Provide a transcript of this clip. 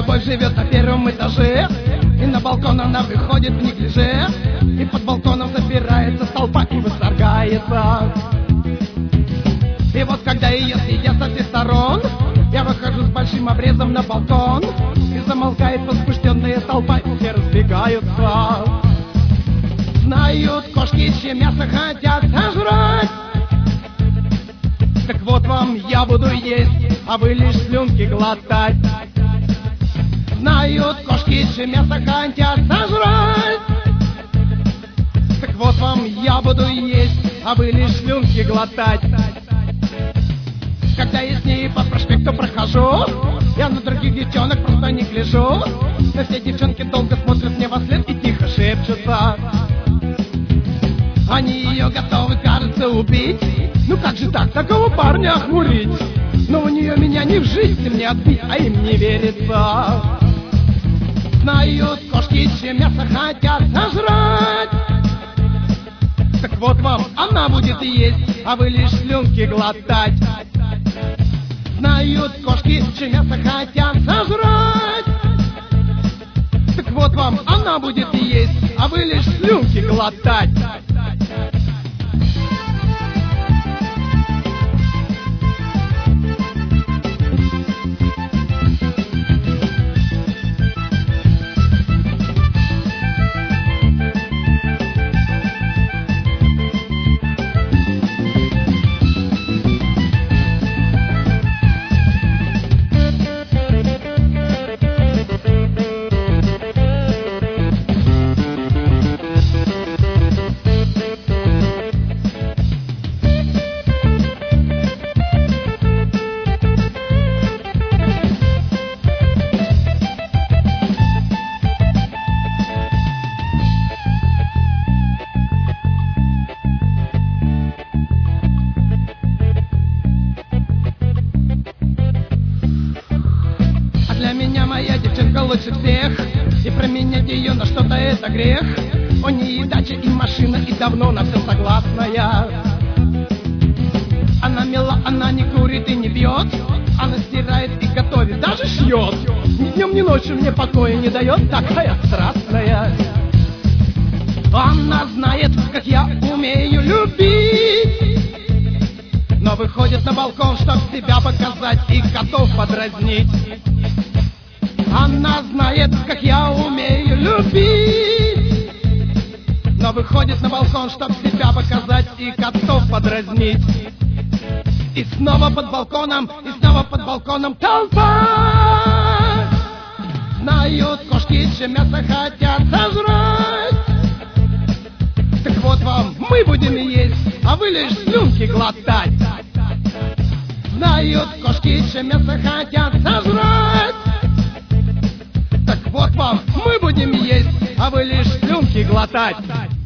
любовь живет на первом этаже, и на балкон она выходит в неглиже, и под балконом собирается толпа и восторгается. И вот когда ее съедят со всех сторон, я выхожу с большим обрезом на балкон, и замолкает возбужденная толпа, и все разбегаются. Знают кошки, чье мясо хотят сожрать. Так вот вам я буду есть, а вы лишь слюнки глотать. Знают кошки, чье мясо хотят сожрать. Так вот вам я буду есть, а вы лишь слюнки глотать. Когда я с ней по проспекту прохожу, я на других девчонок просто не гляжу. Но все девчонки долго смотрят мне вослед и тихо шепчутся. Они ее готовы, кажется, убить. Ну как же так, такого парня охмурить? Но у нее меня не в жизни мне отбить, а им не верится. Знают кошки, чье мясо хотят сожрать. Так вот вам она будет есть, а вы лишь слюнки глотать. Знают кошки, чье мясо хотят сожрать. Так вот вам она будет есть, а вы лишь слюнки глотать. Моя девчонка лучше всех, и променять ее на что-то это грех. У нее и дача, и машина, и давно на все согласная. Она мила, она не курит и не пьет, она стирает и готовит, даже шьет. Ни днем, ни ночью мне покоя не дает, такая страстная. Она знает, как я умею любить, но выходит на балкон, чтоб себя показать и котов подразнить. Она знает, как я умею любить, но выходит на балкон, чтоб себя показать и котов подразнить. И снова под балконом, и снова под балконом толпа. Знают кошки, чье мясо хотят сожрать. Так вот вам мы будем есть, а вы лишь слюнки глотать. Знают кошки, чье мясо хотят сожрать. Так вот вам мы будем есть, а вы лишь слюнки глотать.